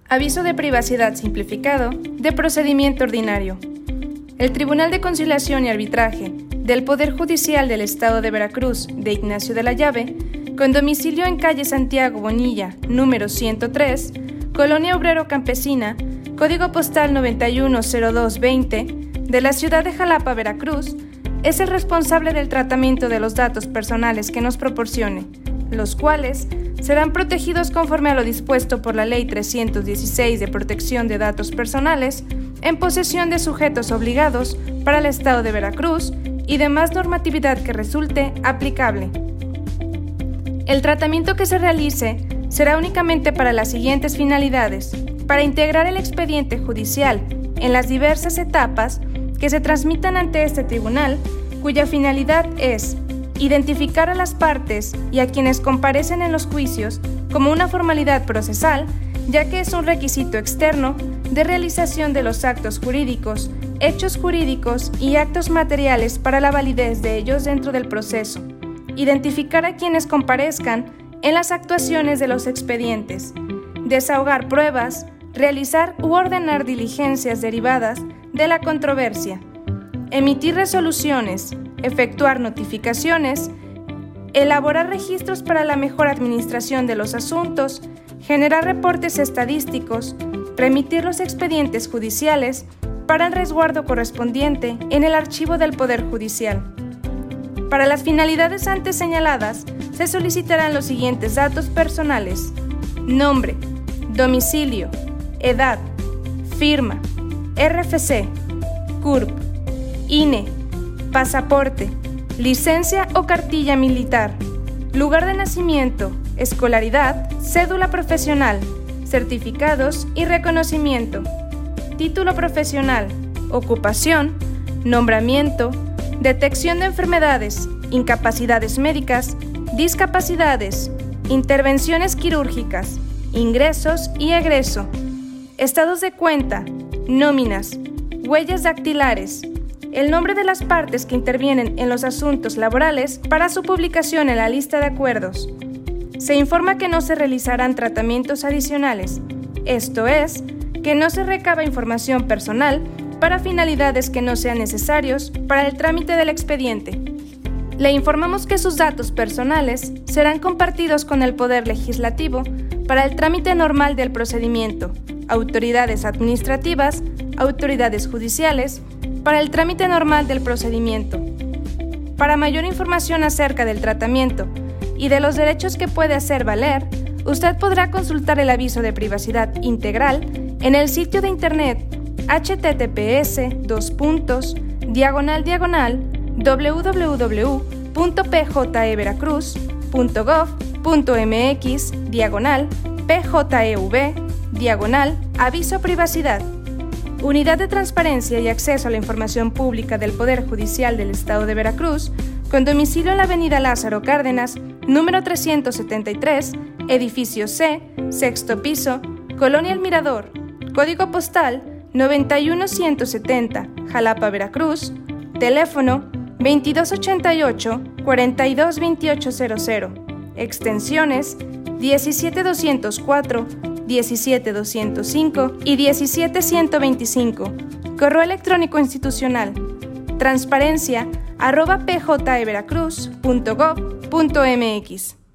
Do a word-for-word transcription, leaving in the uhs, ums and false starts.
Aviso de privacidad simplificado de procedimiento ordinario. El Tribunal de Conciliación y Arbitraje del Poder Judicial del Estado de Veracruz de Ignacio de la Llave, con domicilio en calle Santiago Bonilla, número ciento tres, Colonia Obrero Campesina, código postal noventa y uno cero dos veinte, de la ciudad de Jalapa, Veracruz, es el responsable del tratamiento de los datos personales que nos proporcione, los cuales serán protegidos conforme a lo dispuesto por la Ley trescientos dieciséis de Protección de Datos Personales en posesión de sujetos obligados para el Estado de Veracruz y demás normatividad que resulte aplicable. El tratamiento que se realice será únicamente para las siguientes finalidades: para integrar el expediente judicial en las diversas etapas que se transmitan ante este tribunal, cuya finalidad es identificar a las partes y a quienes comparecen en los juicios como una formalidad procesal, ya que es un requisito externo de realización de los actos jurídicos, hechos jurídicos y actos materiales para la validez de ellos dentro del proceso. Identificar a quienes comparezcan en las actuaciones de los expedientes, desahogar pruebas, realizar u ordenar diligencias derivadas de la controversia, emitir resoluciones, efectuar notificaciones, elaborar registros para la mejor administración de los asuntos, generar reportes estadísticos, remitir los expedientes judiciales para el resguardo correspondiente en el archivo del Poder Judicial. Para las finalidades antes señaladas, se solicitarán los siguientes datos personales: nombre, domicilio, edad, firma, R F C, C U R P, I N E, pasaporte, licencia o cartilla militar, lugar de nacimiento, escolaridad, cédula profesional, certificados y reconocimiento, título profesional, ocupación, nombramiento, detección de enfermedades, incapacidades médicas, discapacidades, intervenciones quirúrgicas, ingresos y egreso, estados de cuenta, nóminas, huellas dactilares, el nombre de las partes que intervienen en los asuntos laborales para su publicación en la lista de acuerdos. Se informa que no se realizarán tratamientos adicionales, esto es, que no se recaba información personal para finalidades que no sean necesarios para el trámite del expediente. Le informamos que sus datos personales serán compartidos con el Poder Legislativo para el trámite normal del procedimiento, autoridades administrativas, autoridades judiciales, para el trámite normal del procedimiento. Para mayor información acerca del tratamiento y de los derechos que puede hacer valer, usted podrá consultar el aviso de privacidad integral en el sitio de internet https dos puntos diagonal diagonal www.pjveracruz.gov.mx diagonal pjev diagonal aviso privacidad. Unidad de Transparencia y Acceso a la Información Pública del Poder Judicial del Estado de Veracruz, con domicilio en la avenida Lázaro Cárdenas, número trescientos setenta y tres, edificio C, sexto piso, Colonia El Mirador, código postal noventa y uno ciento setenta, Jalapa, Veracruz, teléfono veintidós ochenta y ocho, cuarenta y dos veintiocho cero cero, extensiones diecisiete doscientos cuatro, diecisiete doscientos cinco y diecisiete ciento veinticinco. Correo electrónico institucional transparencia arroba pjveracruz punto gov punto mx.